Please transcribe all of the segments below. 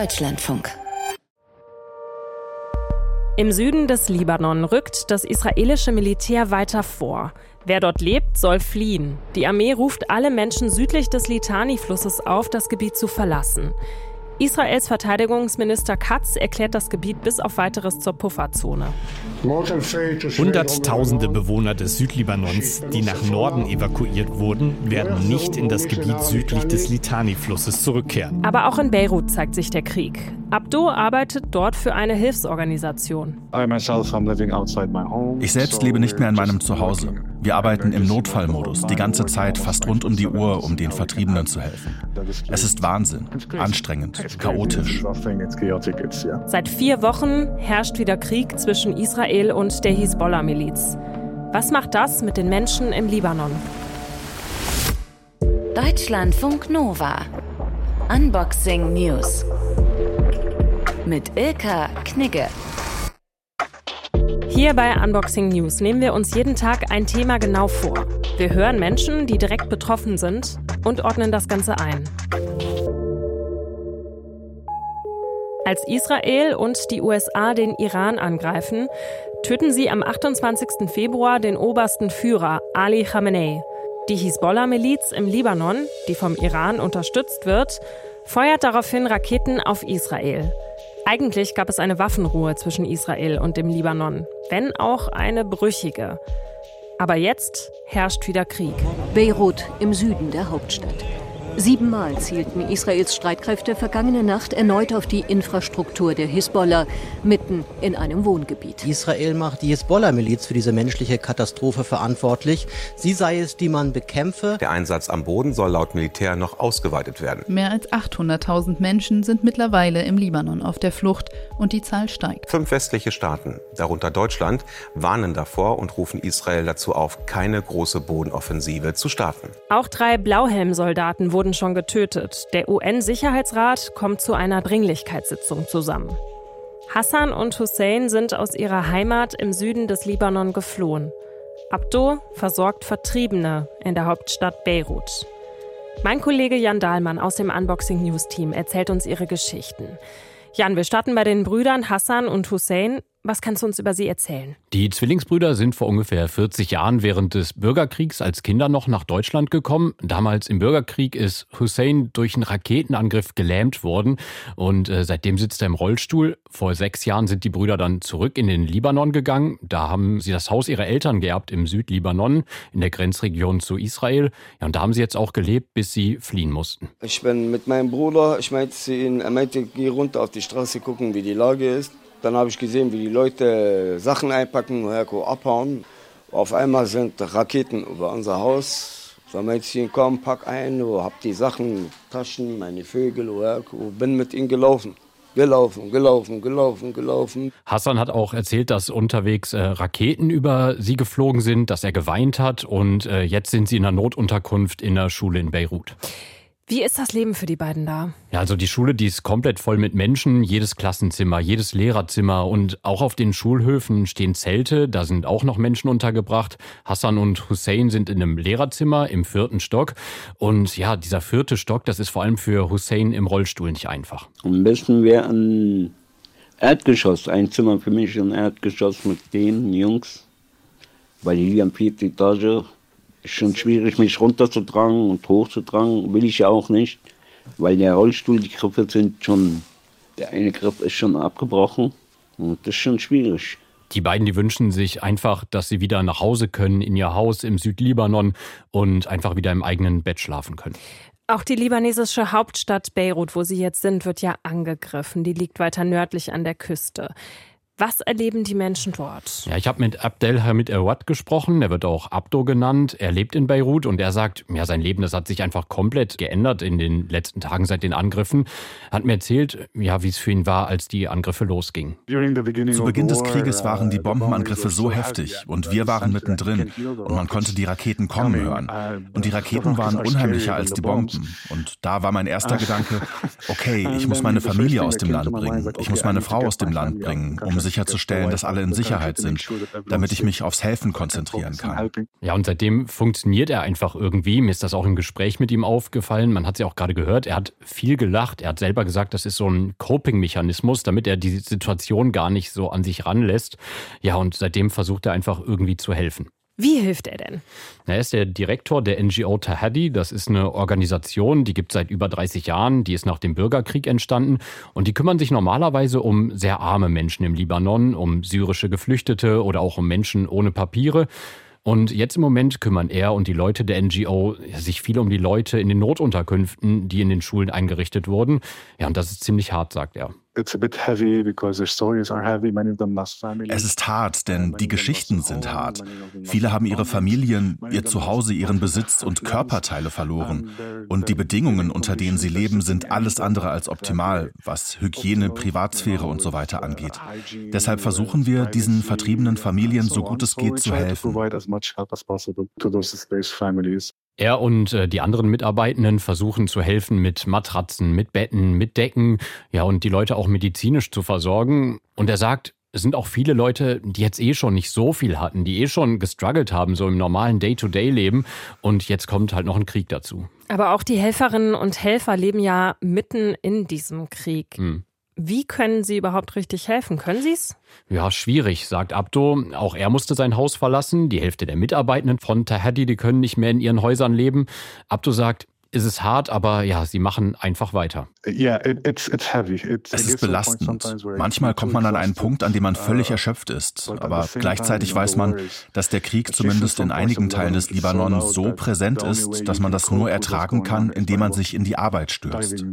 Deutschlandfunk. Im Süden des Libanon rückt das israelische Militär weiter vor. Wer dort lebt, soll fliehen. Die Armee ruft alle Menschen südlich des Litani-Flusses auf, das Gebiet zu verlassen. Israels Verteidigungsminister Katz erklärt das Gebiet bis auf Weiteres zur Pufferzone. Hunderttausende Bewohner des Südlibanons, die nach Norden evakuiert wurden, werden nicht in das Gebiet südlich des Litani-Flusses zurückkehren. Aber auch in Beirut zeigt sich der Krieg. Abdo arbeitet dort für eine Hilfsorganisation. Ich selbst lebe nicht mehr in meinem Zuhause. Wir arbeiten im Notfallmodus, die ganze Zeit, fast rund um die Uhr, um den Vertriebenen zu helfen. Es ist Wahnsinn, anstrengend, chaotisch. Seit 4 Wochen herrscht wieder Krieg zwischen Israel und der Hisbollah-Miliz. Was macht das mit den Menschen im Libanon? Deutschlandfunk Nova. Unboxing News. Mit Ilka Knigge. Hier bei Unboxing News nehmen wir uns jeden Tag ein Thema genau vor. Wir hören Menschen, die direkt betroffen sind, und ordnen das Ganze ein. Als Israel und die USA den Iran angreifen, töten sie am 28. Februar den obersten Führer, Ali Khamenei. Die Hisbollah-Miliz im Libanon, die vom Iran unterstützt wird, feuert daraufhin Raketen auf Israel. Eigentlich gab es eine Waffenruhe zwischen Israel und dem Libanon, wenn auch eine brüchige. Aber jetzt herrscht wieder Krieg. Beirut im Süden der Hauptstadt. 7-mal zielten Israels Streitkräfte vergangene Nacht erneut auf die Infrastruktur der Hisbollah, mitten in einem Wohngebiet. Israel macht die Hisbollah-Miliz für diese menschliche Katastrophe verantwortlich. Sie sei es, die man bekämpfe. Der Einsatz am Boden soll laut Militär noch ausgeweitet werden. Mehr als 800.000 Menschen sind mittlerweile im Libanon auf der Flucht und die Zahl steigt. 5 westliche Staaten, darunter Deutschland, warnen davor und rufen Israel dazu auf, keine große Bodenoffensive zu starten. Auch 3 Blauhelm-Soldaten wurden schon getötet. Der UN-Sicherheitsrat kommt zu einer Dringlichkeitssitzung zusammen. Hassan und Hussein sind aus ihrer Heimat im Süden des Libanon geflohen. Abdo versorgt Vertriebene in der Hauptstadt Beirut. Mein Kollege Jan Dahlmann aus dem Unboxing News Team erzählt uns ihre Geschichten. Jan, wir starten bei den Brüdern Hassan und Hussein. Was kannst du uns über sie erzählen? Die Zwillingsbrüder sind vor ungefähr 40 Jahren während des Bürgerkriegs als Kinder noch nach Deutschland gekommen. Damals im Bürgerkrieg ist Hussein durch einen Raketenangriff gelähmt worden und seitdem sitzt er im Rollstuhl. Vor 6 Jahren sind die Brüder dann zurück in den Libanon gegangen. Da haben sie das Haus ihrer Eltern geerbt im Südlibanon, in der Grenzregion zu Israel. Ja, und da haben sie jetzt auch gelebt, bis sie fliehen mussten. Ich bin mit meinem Bruder, er meinte, geh runter auf die Straße gucken, wie die Lage ist. Dann habe ich gesehen, wie die Leute Sachen einpacken und abhauen. Auf einmal sind Raketen über unser Haus. So meinte ich, komm, pack ein, hab die Sachen, Taschen, meine Vögel, bin mit ihnen gelaufen. Gelaufen. Hassan hat auch erzählt, dass unterwegs Raketen über sie geflogen sind, dass er geweint hat und jetzt sind sie in einer Notunterkunft in der Schule in Beirut. Wie ist das Leben für die beiden da? Ja, also die Schule, die ist komplett voll mit Menschen. Jedes Klassenzimmer, jedes Lehrerzimmer und auch auf den Schulhöfen stehen Zelte. Da sind auch noch Menschen untergebracht. Hassan und Hussein sind in einem Lehrerzimmer im 4. Stock. Und ja, dieser 4. Stock, das ist vor allem für Hussein im Rollstuhl nicht einfach. Am besten wäre ein Erdgeschoss, ein Zimmer für mich, ein Erdgeschoss mit den Jungs. Weil hier am 4. Etage ist schon schwierig, mich runterzutragen und hochzutragen, will ich ja auch nicht, weil der Rollstuhl, die Griffe sind schon, der eine Griff ist schon abgebrochen und das ist schon schwierig. Die beiden, die wünschen sich einfach, dass sie wieder nach Hause können, in ihr Haus im Südlibanon und einfach wieder im eigenen Bett schlafen können. Auch die libanesische Hauptstadt Beirut, wo sie jetzt sind, wird ja angegriffen. Die liegt weiter nördlich an der Küste. Was erleben die Menschen dort? Ja, ich habe mit Abdelhamid El-Wad gesprochen, er wird auch Abdo genannt. Er lebt in Beirut und er sagt, ja, sein Leben, das hat sich einfach komplett geändert in den letzten Tagen seit den Angriffen. Er hat mir erzählt, ja, wie es für ihn war, als die Angriffe losgingen. Zu Beginn des Krieges waren die Bombenangriffe so heftig und wir waren mittendrin und man konnte die Raketen kommen hören. Und die Raketen waren unheimlicher als die Bomben. Und da war mein erster Gedanke, okay, ich muss meine Familie aus dem Land bringen, ich muss meine Frau aus dem Land bringen, um sicherzustellen, dass alle in Sicherheit sind, damit ich mich aufs Helfen konzentrieren kann. Ja, und seitdem funktioniert er einfach irgendwie. Mir ist das auch im Gespräch mit ihm aufgefallen. Man hat es ja auch gerade gehört, er hat viel gelacht. Er hat selber gesagt, das ist so ein Coping-Mechanismus, damit er die Situation gar nicht so an sich ranlässt. Ja, und seitdem versucht er einfach irgendwie zu helfen. Wie hilft er denn? Er ist der Direktor der NGO Tahaddi. Das ist eine Organisation, die gibt es seit über 30 Jahren. Die ist nach dem Bürgerkrieg entstanden. Und die kümmern sich normalerweise um sehr arme Menschen im Libanon, um syrische Geflüchtete oder auch um Menschen ohne Papiere. Und jetzt im Moment kümmern er und die Leute der NGO sich viel um die Leute in den Notunterkünften, die in den Schulen eingerichtet wurden. Ja, und das ist ziemlich hart, sagt er. Es ist hart, denn die Geschichten sind hart. Viele haben ihre Familien, ihr Zuhause, ihren Besitz und Körperteile verloren. Und die Bedingungen, unter denen sie leben, sind alles andere als optimal, was Hygiene, Privatsphäre und so weiter angeht. Deshalb versuchen wir, diesen vertriebenen Familien so gut es geht zu helfen. Er und die anderen Mitarbeitenden versuchen zu helfen mit Matratzen, mit Betten, mit Decken, ja, und die Leute auch medizinisch zu versorgen. Und er sagt, es sind auch viele Leute, die jetzt schon nicht so viel hatten, die schon gestruggelt haben, so im normalen Day-to-Day-Leben. Und jetzt kommt halt noch ein Krieg dazu. Aber auch die Helferinnen und Helfer leben ja mitten in diesem Krieg. Wie können Sie überhaupt richtig helfen? Können Sie es? Ja, schwierig, sagt Abdo. Auch er musste sein Haus verlassen. Die Hälfte der Mitarbeitenden von Tahaddi, die können nicht mehr in ihren Häusern leben. Abdo sagt, es ist hart, aber ja, sie machen einfach weiter. Es ist belastend. Manchmal kommt man an einen Punkt, an dem man völlig erschöpft ist. Aber gleichzeitig weiß man, dass der Krieg zumindest in einigen Teilen des Libanon so präsent ist, dass man das nur ertragen kann, indem man sich in die Arbeit stürzt.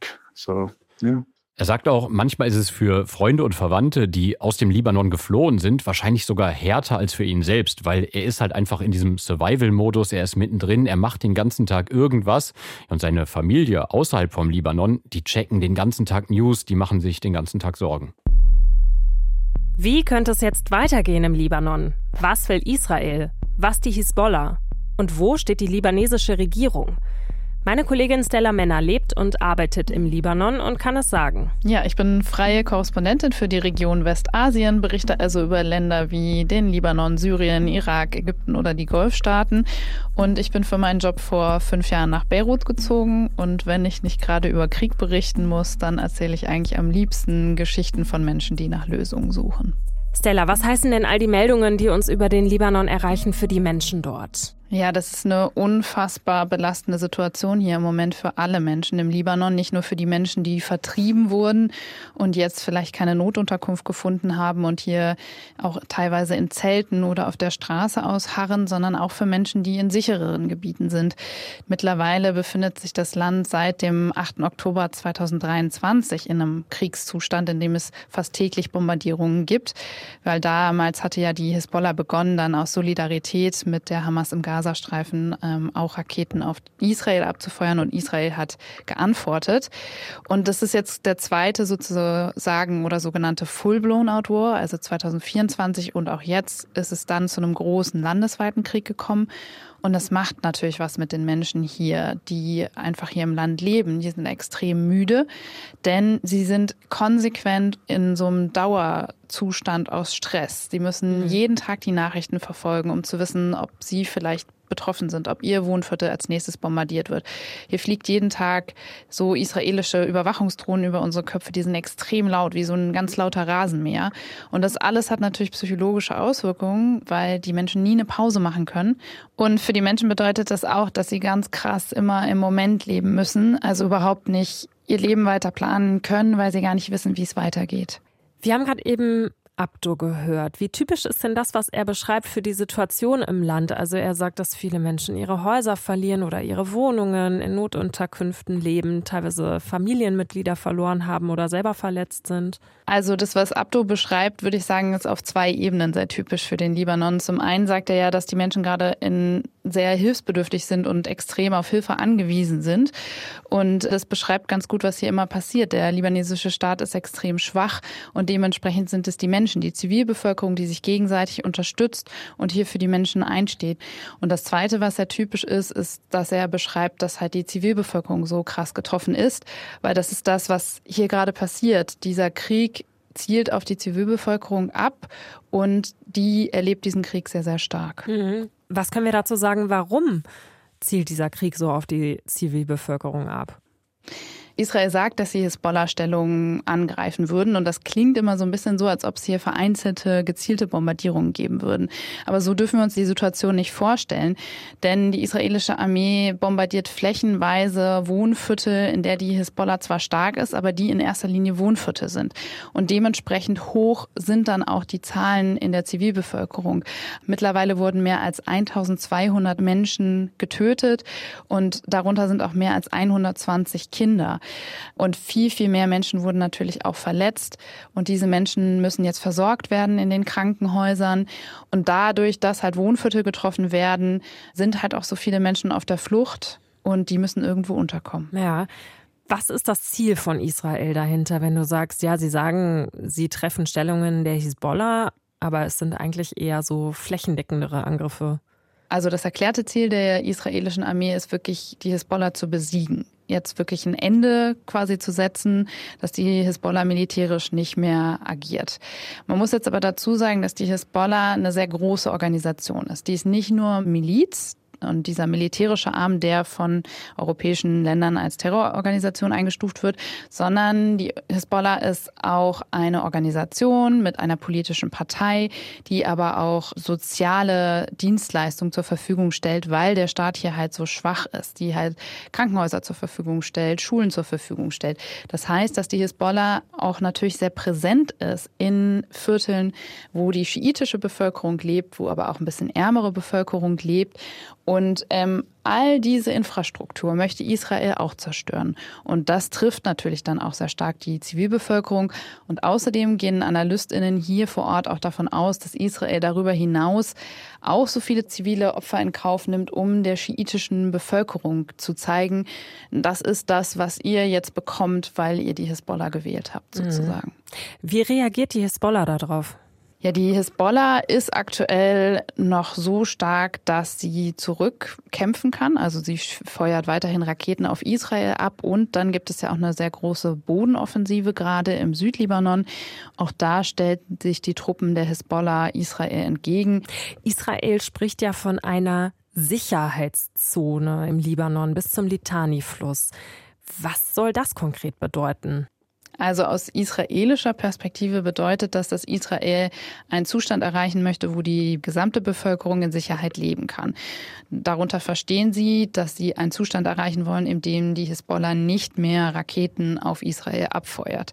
Er sagt auch, manchmal ist es für Freunde und Verwandte, die aus dem Libanon geflohen sind, wahrscheinlich sogar härter als für ihn selbst, weil er ist halt einfach in diesem Survival-Modus, er ist mittendrin, er macht den ganzen Tag irgendwas und seine Familie außerhalb vom Libanon, die checken den ganzen Tag News, die machen sich den ganzen Tag Sorgen. Wie könnte es jetzt weitergehen im Libanon? Was will Israel? Was die Hisbollah? Und wo steht die libanesische Regierung? Meine Kollegin Stella Männer lebt und arbeitet im Libanon und kann es sagen. Ja, ich bin freie Korrespondentin für die Region Westasien, berichte also über Länder wie den Libanon, Syrien, Irak, Ägypten oder die Golfstaaten. Und ich bin für meinen Job vor 5 Jahren nach Beirut gezogen. Und wenn ich nicht gerade über Krieg berichten muss, dann erzähle ich eigentlich am liebsten Geschichten von Menschen, die nach Lösungen suchen. Stella, was heißen denn all die Meldungen, die uns über den Libanon erreichen, für die Menschen dort? Ja, das ist eine unfassbar belastende Situation hier im Moment für alle Menschen im Libanon. Nicht nur für die Menschen, die vertrieben wurden und jetzt vielleicht keine Notunterkunft gefunden haben und hier auch teilweise in Zelten oder auf der Straße ausharren, sondern auch für Menschen, die in sichereren Gebieten sind. Mittlerweile befindet sich das Land seit dem 8. Oktober 2023 in einem Kriegszustand, in dem es fast täglich Bombardierungen gibt. Weil damals hatte ja die Hisbollah begonnen, dann aus Solidarität mit der Hamas im Gazastreifen auch Raketen auf Israel abzufeuern und Israel hat geantwortet. Und das ist jetzt der zweite sozusagen oder sogenannte Full-Blown-Out War, also 2024 und auch jetzt ist es dann zu einem großen landesweiten Krieg gekommen. Und das macht natürlich was mit den Menschen hier, die einfach hier im Land leben. Die sind extrem müde, denn sie sind konsequent in so einem Dauerzustand aus Stress. Sie müssen jeden Tag die Nachrichten verfolgen, um zu wissen, ob sie vielleicht betroffen sind, ob ihr Wohnviertel als nächstes bombardiert wird. Hier fliegt jeden Tag so israelische Überwachungsdrohnen über unsere Köpfe, die sind extrem laut, wie so ein ganz lauter Rasenmäher. Und das alles hat natürlich psychologische Auswirkungen, weil die Menschen nie eine Pause machen können. Und für die Menschen bedeutet das auch, dass sie ganz krass immer im Moment leben müssen, also überhaupt nicht ihr Leben weiter planen können, weil sie gar nicht wissen, wie es weitergeht. Wir haben gerade eben Abdo gehört. Wie typisch ist denn das, was er beschreibt für die Situation im Land? Also er sagt, dass viele Menschen ihre Häuser verlieren oder ihre Wohnungen, in Notunterkünften leben, teilweise Familienmitglieder verloren haben oder selber verletzt sind. Also das, was Abdo beschreibt, würde ich sagen, ist auf 2 Ebenen sehr typisch für den Libanon. Zum einen sagt er ja, dass die Menschen gerade sehr hilfsbedürftig sind und extrem auf Hilfe angewiesen sind. Und das beschreibt ganz gut, was hier immer passiert. Der libanesische Staat ist extrem schwach und dementsprechend sind es die Menschen, die Zivilbevölkerung, die sich gegenseitig unterstützt und hier für die Menschen einsteht. Und das Zweite, was sehr typisch ist, ist, dass er beschreibt, dass halt die Zivilbevölkerung so krass getroffen ist, weil das ist das, was hier gerade passiert. Dieser Krieg zielt auf die Zivilbevölkerung ab und die erlebt diesen Krieg sehr, sehr stark. Was können wir dazu sagen, warum zielt dieser Krieg so auf die Zivilbevölkerung ab? Israel sagt, dass sie Hisbollah-Stellungen angreifen würden. Und das klingt immer so ein bisschen so, als ob es hier vereinzelte, gezielte Bombardierungen geben würden. Aber so dürfen wir uns die Situation nicht vorstellen. Denn die israelische Armee bombardiert flächenweise Wohnviertel, in der die Hisbollah zwar stark ist, aber die in erster Linie Wohnviertel sind. Und dementsprechend hoch sind dann auch die Zahlen in der Zivilbevölkerung. Mittlerweile wurden mehr als 1200 Menschen getötet und darunter sind auch mehr als 120 Kinder. Und viel, viel mehr Menschen wurden natürlich auch verletzt. Und diese Menschen müssen jetzt versorgt werden in den Krankenhäusern. Und dadurch, dass halt Wohnviertel getroffen werden, sind halt auch so viele Menschen auf der Flucht und die müssen irgendwo unterkommen. Ja. Was ist das Ziel von Israel dahinter, wenn du sagst, ja, sie sagen, sie treffen Stellungen der Hisbollah, aber es sind eigentlich eher so flächendeckendere Angriffe? Also das erklärte Ziel der israelischen Armee ist wirklich, die Hisbollah zu besiegen. Jetzt wirklich ein Ende quasi zu setzen, dass die Hisbollah militärisch nicht mehr agiert. Man muss jetzt aber dazu sagen, dass die Hisbollah eine sehr große Organisation ist. Die ist nicht nur Miliz und dieser militärische Arm, der von europäischen Ländern als Terrororganisation eingestuft wird, sondern die Hisbollah ist auch eine Organisation mit einer politischen Partei, die aber auch soziale Dienstleistungen zur Verfügung stellt, weil der Staat hier halt so schwach ist, die halt Krankenhäuser zur Verfügung stellt, Schulen zur Verfügung stellt. Das heißt, dass die Hisbollah auch natürlich sehr präsent ist in Vierteln, wo die schiitische Bevölkerung lebt, wo aber auch ein bisschen ärmere Bevölkerung lebt. Und all diese Infrastruktur möchte Israel auch zerstören. Und das trifft natürlich dann auch sehr stark die Zivilbevölkerung. Und außerdem gehen AnalystInnen hier vor Ort auch davon aus, dass Israel darüber hinaus auch so viele zivile Opfer in Kauf nimmt, um der schiitischen Bevölkerung zu zeigen, das ist das, was ihr jetzt bekommt, weil ihr die Hisbollah gewählt habt, sozusagen. Wie reagiert die Hisbollah darauf? Ja, die Hisbollah ist aktuell noch so stark, dass sie zurückkämpfen kann. Also sie feuert weiterhin Raketen auf Israel ab und dann gibt es ja auch eine sehr große Bodenoffensive gerade im Südlibanon. Auch da stellten sich die Truppen der Hisbollah Israel entgegen. Israel spricht ja von einer Sicherheitszone im Libanon bis zum Litani-Fluss. Was soll das konkret bedeuten? Also aus israelischer Perspektive bedeutet das, dass Israel einen Zustand erreichen möchte, wo die gesamte Bevölkerung in Sicherheit leben kann. Darunter verstehen sie, dass sie einen Zustand erreichen wollen, in dem die Hisbollah nicht mehr Raketen auf Israel abfeuert.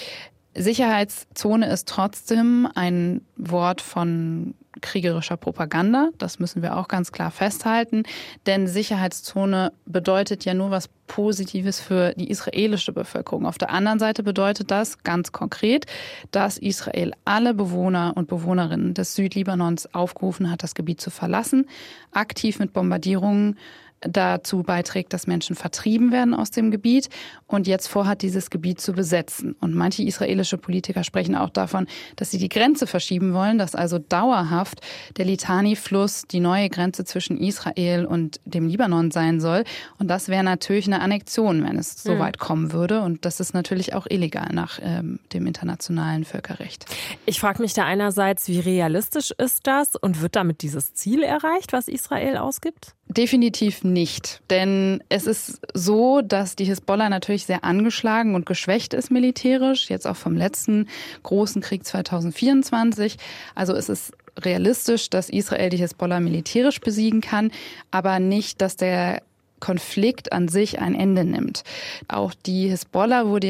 Sicherheitszone ist trotzdem ein Wort von kriegerischer Propaganda. Das müssen wir auch ganz klar festhalten. Denn Sicherheitszone bedeutet ja nur was Positives für die israelische Bevölkerung. Auf der anderen Seite bedeutet das ganz konkret, dass Israel alle Bewohner und Bewohnerinnen des Südlibanons aufgerufen hat, das Gebiet zu verlassen, aktiv mit Bombardierungen dazu beiträgt, dass Menschen vertrieben werden aus dem Gebiet und jetzt vorhat, dieses Gebiet zu besetzen. Und manche israelische Politiker sprechen auch davon, dass sie die Grenze verschieben wollen, dass also dauerhaft der Litani-Fluss die neue Grenze zwischen Israel und dem Libanon sein soll. Und das wäre natürlich eine Annexion, wenn es so weit kommen würde. Und das ist natürlich auch illegal nach dem internationalen Völkerrecht. Ich frage mich da einerseits, wie realistisch ist das und wird damit dieses Ziel erreicht, was Israel ausgibt? Definitiv nicht, denn es ist so, dass die Hisbollah natürlich sehr angeschlagen und geschwächt ist militärisch, jetzt auch vom letzten großen Krieg 2024. Also es ist realistisch, dass Israel die Hisbollah militärisch besiegen kann, aber nicht, dass der Konflikt an sich ein Ende nimmt. Auch die Hisbollah wurde ja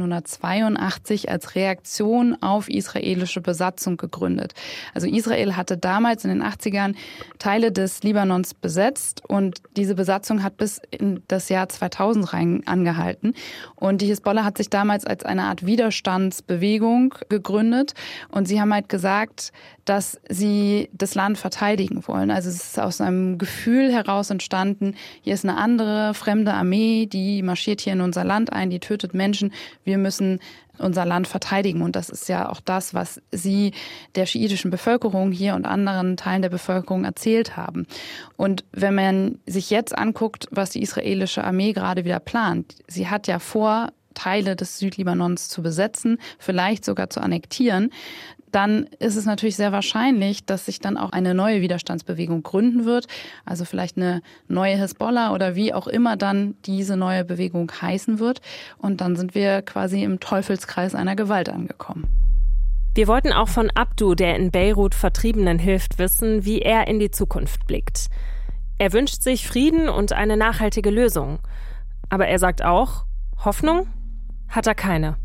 1982 als Reaktion auf israelische Besatzung gegründet. Also Israel hatte damals in den 80ern Teile des Libanons besetzt und diese Besatzung hat bis in das Jahr 2000 rein angehalten. Und die Hisbollah hat sich damals als eine Art Widerstandsbewegung gegründet und sie haben halt gesagt, dass sie das Land verteidigen wollen. Also es ist aus einem Gefühl heraus entstanden, hier ist eine andere fremde Armee, die marschiert hier in unser Land ein, die tötet Menschen. Wir müssen unser Land verteidigen. Und das ist ja auch das, was sie der schiitischen Bevölkerung hier und anderen Teilen der Bevölkerung erzählt haben. Und wenn man sich jetzt anguckt, was die israelische Armee gerade wieder plant, sie hat ja vor, Teile des Südlibanons zu besetzen, vielleicht sogar zu annektieren, dann ist es natürlich sehr wahrscheinlich, dass sich dann auch eine neue Widerstandsbewegung gründen wird. Also vielleicht eine neue Hisbollah oder wie auch immer dann diese neue Bewegung heißen wird. Und dann sind wir quasi im Teufelskreis einer Gewalt angekommen. Wir wollten auch von Abdu, der in Beirut Vertriebenen hilft, wissen, wie er in die Zukunft blickt. Er wünscht sich Frieden und eine nachhaltige Lösung. Aber er sagt auch, Hoffnung hat er keine.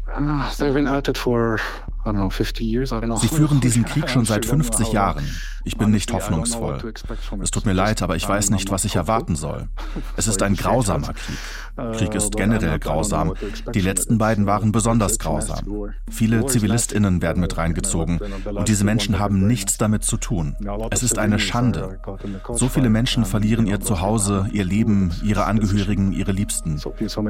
Sie führen diesen Krieg schon seit 50 Jahren. Ich bin nicht hoffnungsvoll. Es tut mir leid, aber ich weiß nicht, was ich erwarten soll. Es ist ein grausamer Krieg. Krieg ist generell grausam. Die letzten beiden waren besonders grausam. Viele ZivilistInnen werden mit reingezogen und diese Menschen haben nichts damit zu tun. Es ist eine Schande. So viele Menschen verlieren ihr Zuhause, ihr Leben, ihre Angehörigen, ihre Liebsten.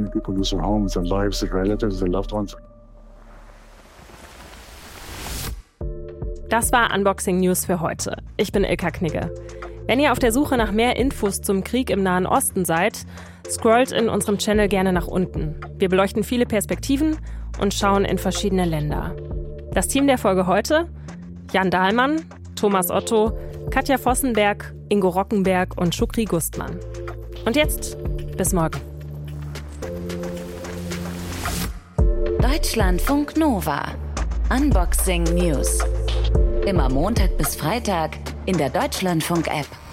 Das war Unboxing News für heute. Ich bin Ilka Knigge. Wenn ihr auf der Suche nach mehr Infos zum Krieg im Nahen Osten seid, scrollt in unserem Channel gerne nach unten. Wir beleuchten viele Perspektiven und schauen in verschiedene Länder. Das Team der Folge heute: Jan Dahlmann, Thomas Otto, Katja Vossenberg, Ingo Rockenberg und Shukri Gustmann. Und jetzt, bis morgen. Deutschlandfunk Nova. Unboxing News. Immer Montag bis Freitag in der Deutschlandfunk-App.